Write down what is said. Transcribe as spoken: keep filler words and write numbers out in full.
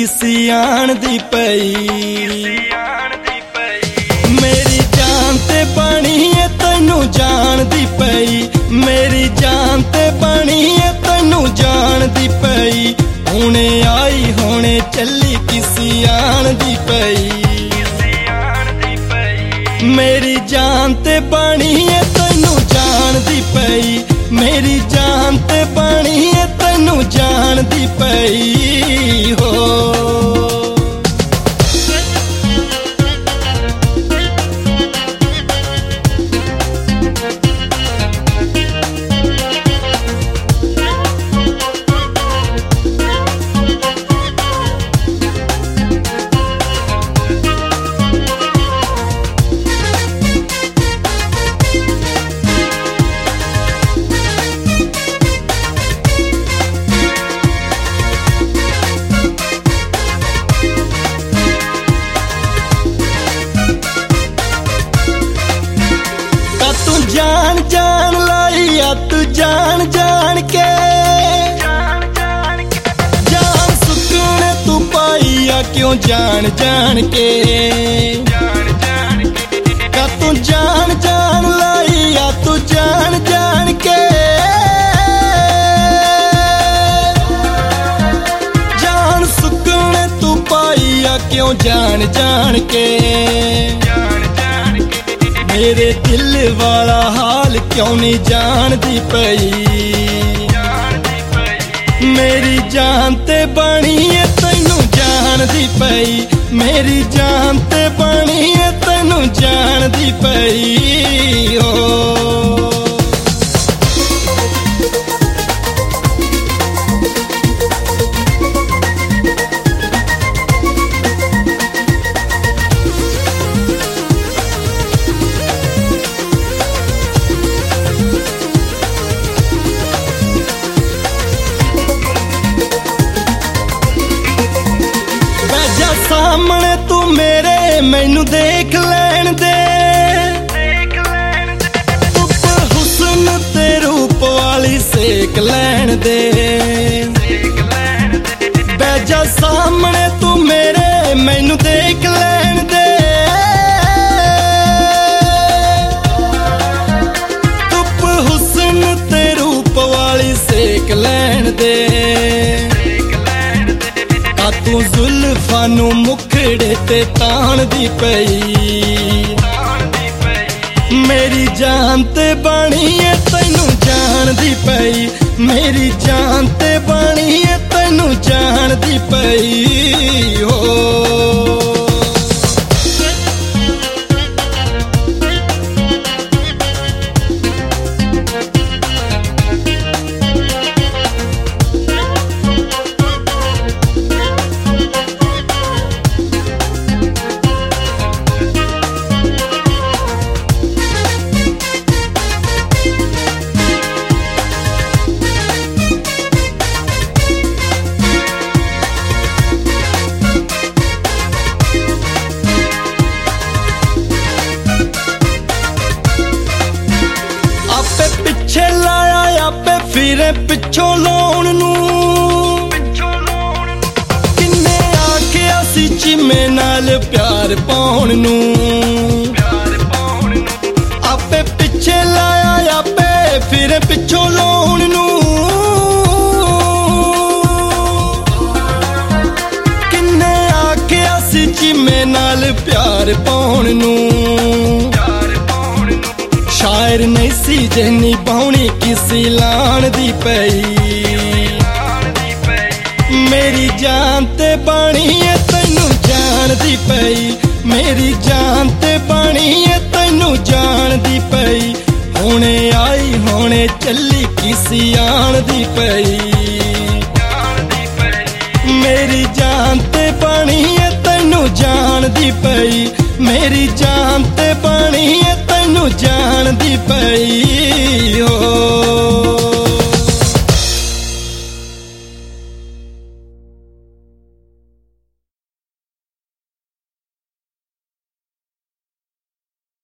किसी आन दी पई। मेरी जान ते बनी है तैनू जान दी पई, मेरी जान ते बनी है तैनू जान दी पई। हुणे आई हुणे चली किसी आन दी पई। मेरी जान ते बनी है तैनू जान दी पई, मेरी जान ते बनी है तैनू जान दी पई हो। जान जान लाई आ तू जान जान के, जान सुकून तू पाई आ क्यों जान जान के। का तू जान जान लाई आ तू जान जान के, जान सुकून तू पाई आ क्यों जान जान के। मेरे दिल वाला हाल क्यों नहीं जानदी पई। मेरी जान ते बनी है तैनू जानदी पई, मेरी जान ते बनी है तैनू जानदी पई ओ। सामने तू मेरे मैनू देख लैन दे, धुप हुस्न ते रूप वाली सेक लैन दे। बैजा सामने तू मेरे मैनू देख लैन दे, धुप हुस्न ते रूप वाली सेक लैन दे। तू जुल्फां नू मुखड़े ते तान दी पई। मेरी जान ते बनी है तैनू जान दी पई, मेरी जान ते बनी है तैनू जान दी पई हो। पिछे लाया आपे फिरे पिछों लाउण नू, किन्ने आखिया सी चिमे नाल प्यार पाउण नू। आपे पिछे लाया आपे फिरे पिछों लाउण नू, किन्ने आखिया सी चिमे नाल प्यार पाउण नू। शायर नहीं सी जे निभाउणी किसी लान दी पई। मेरी जान ते बनी है तैनू जान दी पई, मेरी जान ते बनी है तैनू जान दी पई। हुणे आई हुणे चली किसी आन दी पई। मेरी जान ते बनी है तैनू जान दी पई, मेरी जान ते बनी है तैनू जान दी पई।